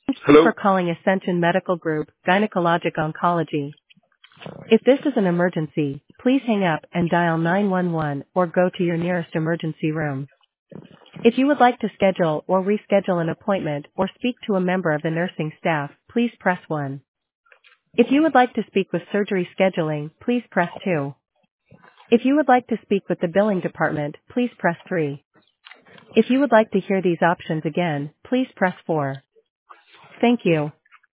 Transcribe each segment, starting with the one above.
Thank you Hello? for calling Ascension Medical Group, Gynecologic Oncology. If this is an emergency, please hang up and dial 911 or go to your nearest emergency room. If you would like to schedule or reschedule an appointment or speak to a member of the nursing staff, please press 1. If you would like to speak with surgery scheduling, please press 2. If you would like to speak with the billing department, please press 3. If you would like to hear these options again, please press 4. Thank you.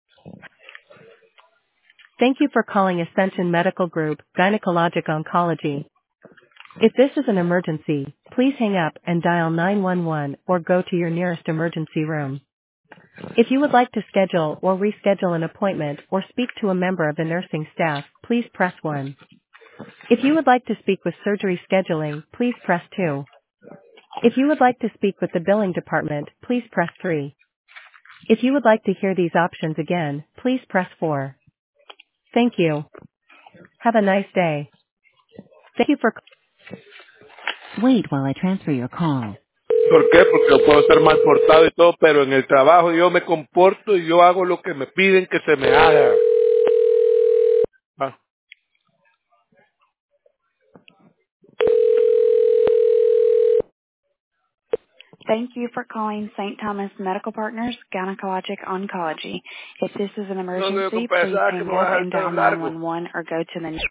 Thank you for calling Ascension Medical Group, Gynecologic Oncology. If this is an emergency, please hang up and dial 911 or go to your nearest emergency room. If you would like to schedule or reschedule an appointment or speak to a member of the nursing staff, please press 1. If you would like to speak with surgery scheduling, please press 2. If you would like to speak with the billing department, please press 3. If you would like to hear these options again, please press 4. Thank you. Have a nice day. Thank you for. Wait while I transfer your call. ¿Por qué? Porque yo puedo ser mal portado y todo, pero en el trabajo yo me comporto y yo hago lo que me piden que se me haga. Ah. Thank you for calling St. Thomas Medical Partners Gynecologic Oncology. If this is an No, no, emergency, compa, please sabes que hang me voy a up dejar el and dial pelo largo. 911 or go to the